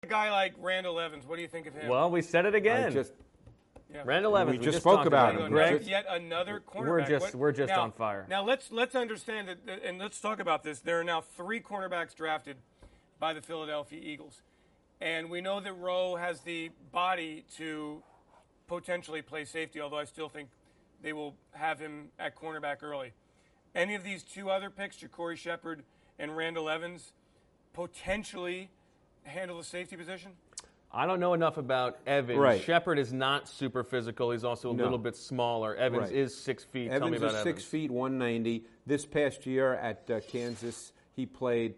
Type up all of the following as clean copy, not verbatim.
A guy like Randall Evans, what do you think of him? Well, we said it again. Randall Evans. We just spoke about him. Yet another cornerback. We're just on fire. Now let's understand that, and let's talk about this. There are now 3 cornerbacks drafted by the Philadelphia Eagles, and we know that Rowe has the body to potentially play safety. Although I still think they will have him at cornerback early. Any of these 2 other picks, Ja'Cory Shepherd and Randall Evans, potentially handle the safety position? I don't know enough about Evans. Right. Shepard is not super physical. He's also a little bit smaller. Evans is 6 feet. Evans Tell me about is 6 feet, 190. This past year at Kansas, he played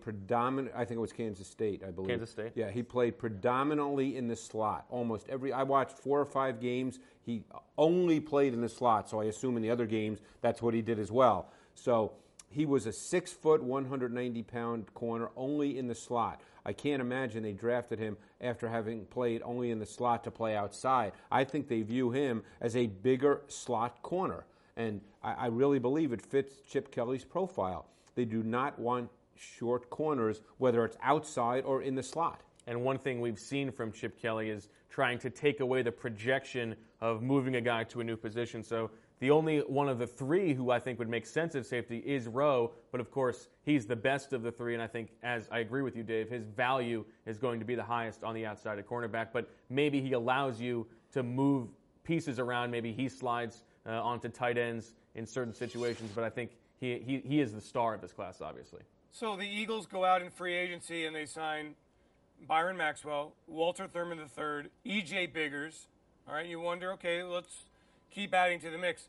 I think it was Kansas State, I believe. Kansas State? Yeah, he played predominantly in the slot. Almost I watched 4 or 5 games. He only played in the slot, so I assume in the other games that's what he did as well. So he was a 6 foot, 190-pound corner only in the slot. I can't imagine they drafted him after having played only in the slot to play outside. I think they view him as a bigger slot corner, and I really believe it fits Chip Kelly's profile. They do not want short corners, whether it's outside or in the slot. And one thing we've seen from Chip Kelly is trying to take away the projection of moving a guy to a new position. So the only one of the 3 who I think would make sense at safety is Rowe, but of course he's the best of the 3, and I think, as I agree with you, Dave, his value is going to be the highest on the outside at cornerback, but maybe he allows you to move pieces around. Maybe he slides onto tight ends in certain situations, but I think he is the star of this class, obviously. So the Eagles go out in free agency and they sign Byron Maxwell, Walter Thurman III, E.J. Biggers. All right, you wonder, okay, let's keep adding to the mix.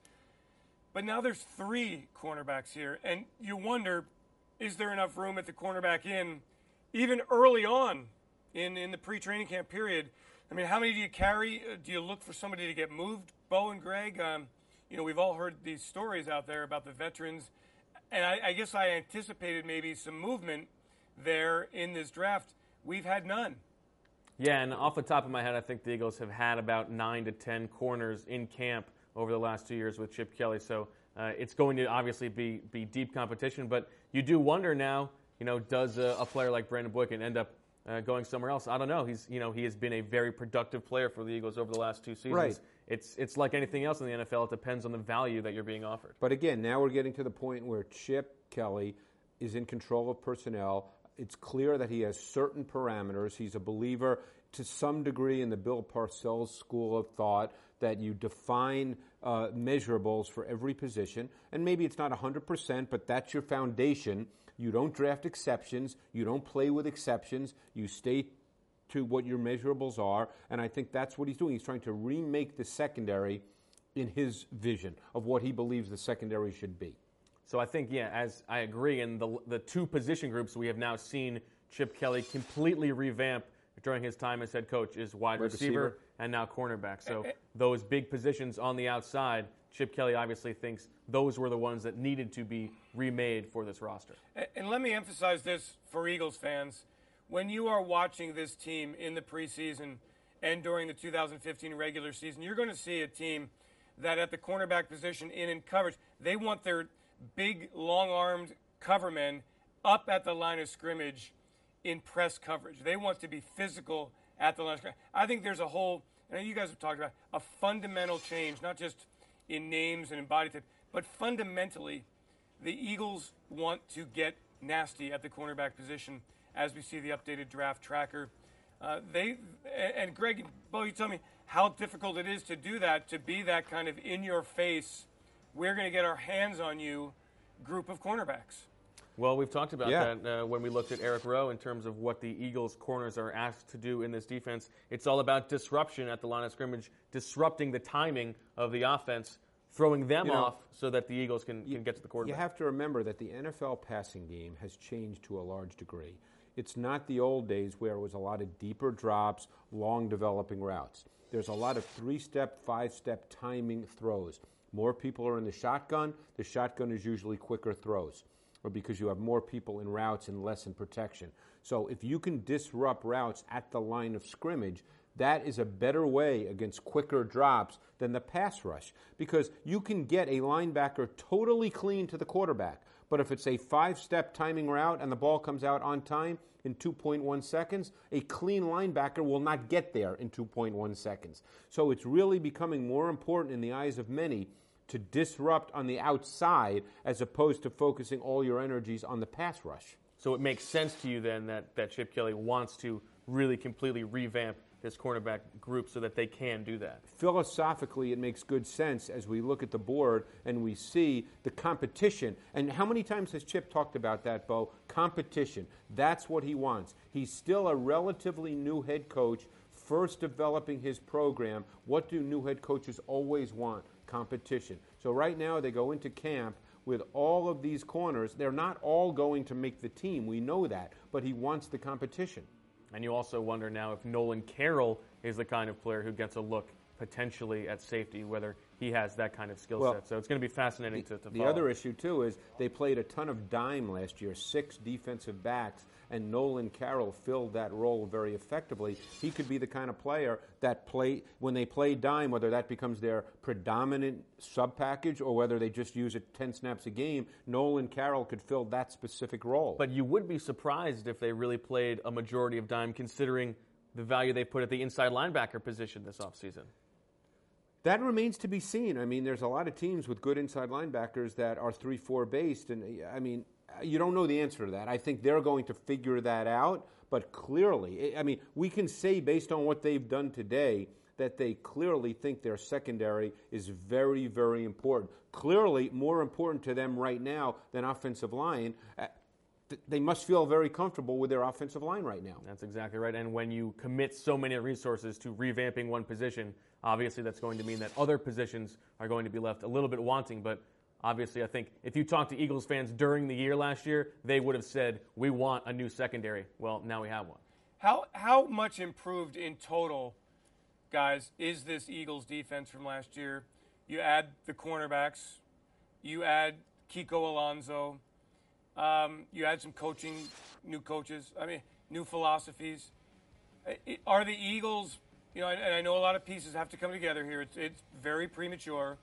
But now there's 3 cornerbacks here, and you wonder, is there enough room at the cornerback even early on in the pre-training camp period? I mean, how many do you carry? Do you look for somebody to get moved? Bo and Greg, we've all heard these stories out there about the veterans, and I guess I anticipated maybe some movement there in this draft. We've had none. Yeah, and off the top of my head, I think the Eagles have had about 9 to 10 corners in camp over the last 2 years with Chip Kelly. So it's going to obviously be deep competition. But you do wonder now, does a player like Brandon Boykin end up going somewhere else? I don't know. He has been a very productive player for the Eagles over the last 2 seasons. Right. It's like anything else in the NFL. It depends on the value that you're being offered. But again, now we're getting to the point where Chip Kelly is in control of personnel. It's clear that he has certain parameters. He's a believer to some degree in the Bill Parcells school of thought that you define measurables for every position. And maybe it's not 100%, but that's your foundation. You don't draft exceptions. You don't play with exceptions. You stay to what your measurables are. And I think that's what he's doing. He's trying to remake the secondary in his vision of what he believes the secondary should be. So I think, as I agree, in the 2 position groups we have now seen Chip Kelly completely revamp during his time as head coach is wide receiver and now cornerback. So those big positions on the outside, Chip Kelly obviously thinks those were the ones that needed to be remade for this roster. And let me emphasize this for Eagles fans. When you are watching this team in the preseason and during the 2015 regular season, you're going to see a team that at the cornerback position in coverage, they want their big, long-armed cover men up at the line of scrimmage in press coverage. They want to be physical at the line of scrimmage. I think there's a whole, and you guys have talked about, a fundamental change, not just in names and in body type, but fundamentally, the Eagles want to get nasty at the cornerback position as we see the updated draft tracker. And Greg, Bo, you tell me how difficult it is to do that, to be that kind of in-your-face, we're going to get our hands on you group of cornerbacks. Well, we've talked about that when we looked at Eric Rowe in terms of what the Eagles' corners are asked to do in this defense. It's all about disruption at the line of scrimmage, disrupting the timing of the offense, throwing them off so that the Eagles can get to the quarterback. You have to remember that the NFL passing game has changed to a large degree. It's not the old days where it was a lot of deeper drops, long developing routes. There's a lot of 3-step, 5-step timing throws. More people are in the shotgun. The shotgun is usually quicker throws, or because you have more people in routes and less in protection. So if you can disrupt routes at the line of scrimmage, that is a better way against quicker drops than the pass rush, because you can get a linebacker totally clean to the quarterback, But if it's a 5-step timing route and the ball comes out on time in 2.1 seconds, a clean linebacker will not get there in 2.1 seconds. So it's really becoming more important in the eyes of many to disrupt on the outside as opposed to focusing all your energies on the pass rush. So it makes sense to you then that Chip Kelly wants to really completely revamp this cornerback group so that they can do that. Philosophically, it makes good sense as we look at the board and we see the competition. And how many times has Chip talked about that, Bo? Competition. That's what he wants. He's still a relatively new head coach, first developing his program. What do new head coaches always want? Competition. So right now they go into camp with all of these corners. They're not all going to make the team. We know that. But he wants the competition. And you also wonder now if Nolan Carroll is the kind of player who gets a look potentially at safety, whether he has that kind of skill set. So it's going to be fascinating to follow. The other issue, too, is they played a ton of dime last year, 6 defensive backs, and Nolan Carroll filled that role very effectively. He could be the kind of player that when they play dime, whether that becomes their predominant sub-package or whether they just use it 10 snaps a game, Nolan Carroll could fill that specific role. But you would be surprised if they really played a majority of dime, considering the value they put at the inside linebacker position this offseason. That remains to be seen. I mean, there's a lot of teams with good inside linebackers that are 3-4 based, and I mean, you don't know the answer to that. I think they're going to figure that out, but clearly, I mean, we can say based on what they've done today that they clearly think their secondary is very, very important. Clearly more important to them right now than offensive line. They must feel very comfortable with their offensive line right now. That's exactly right. And when you commit so many resources to revamping one position, obviously that's going to mean that other positions are going to be left a little bit wanting. But obviously, I think if you talk to Eagles fans during the year last year, they would have said, we want a new secondary. Well, now we have one. How much improved in total, guys, is this Eagles defense from last year? You add the cornerbacks, you add Kiko Alonso, you add some coaching, new coaches, new philosophies. Are the Eagles, and I know a lot of pieces have to come together here. It's very premature.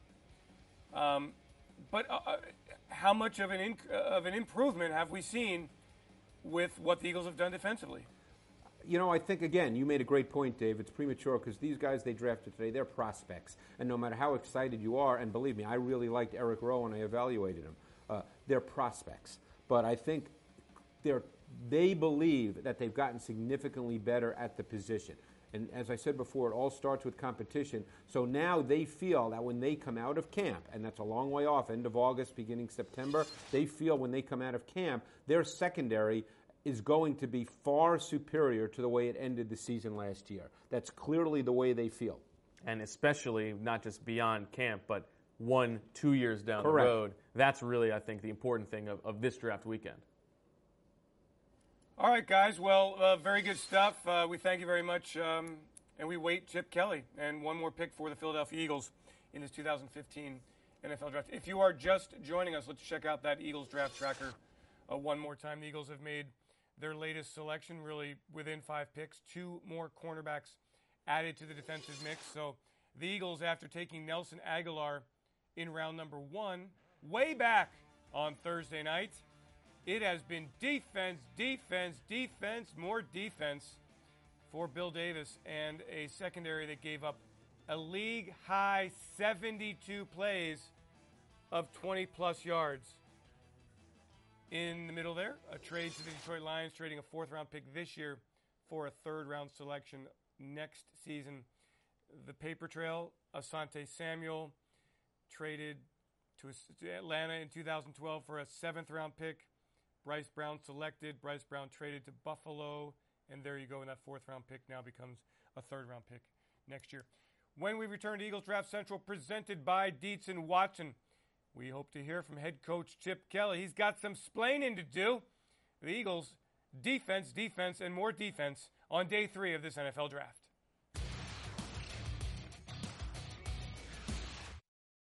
But how much of an improvement have we seen with what the Eagles have done defensively? I think, again, you made a great point, Dave. It's premature because these guys they drafted today, they're prospects. And no matter how excited you are, and believe me, I really liked Eric Rowe when I evaluated him, they're prospects. But I think they believe that they've gotten significantly better at the position. And as I said before, it all starts with competition. So now they feel that when they come out of camp, and that's a long way off, end of August, beginning September, they feel when they come out of camp, their secondary is going to be far superior to the way it ended the season last year. That's clearly the way they feel. And especially not just beyond camp, but 1-2 years down Correct. the road. That's really, I think, the important thing of this draft weekend. All right, guys. Well, very good stuff. We thank you very much, and we wait Chip Kelly and one more pick for the Philadelphia Eagles in this 2015 NFL Draft. If you are just joining us, let's check out that Eagles Draft Tracker one more time. The Eagles have made their latest selection really within 5 picks. 2 more cornerbacks added to the defensive mix. So the Eagles, after taking Nelson Aguilar in round number 1, way back on Thursday night, it has been defense, defense, defense, more defense for Bill Davis and a secondary that gave up a league-high 72 plays of 20-plus yards. In the middle there, a trade to the Detroit Lions, trading a 4th-round pick this year for a 3rd-round selection next season. The paper trail, Asante Samuel traded to Atlanta in 2012 for a 7th-round pick. Bryce Brown selected. Bryce Brown traded to Buffalo. And there you go. And that 4th-round pick now becomes a 3rd-round pick next year. When we return to Eagles Draft Central, presented by Dietz and Watson, we hope to hear from head coach Chip Kelly. He's got some splaining to do. The Eagles, defense, defense, and more defense on day 3 of this NFL Draft.